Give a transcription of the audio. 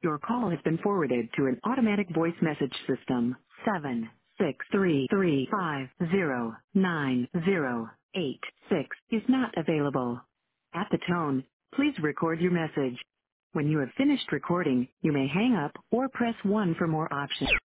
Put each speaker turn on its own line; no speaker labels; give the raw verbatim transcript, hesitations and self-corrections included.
Your call has been forwarded to an automatic voice message system. Seven six three three five zero nine zero eight six is not available. At the tone, please record your message. When you have finished recording, you may hang up or press one for more options.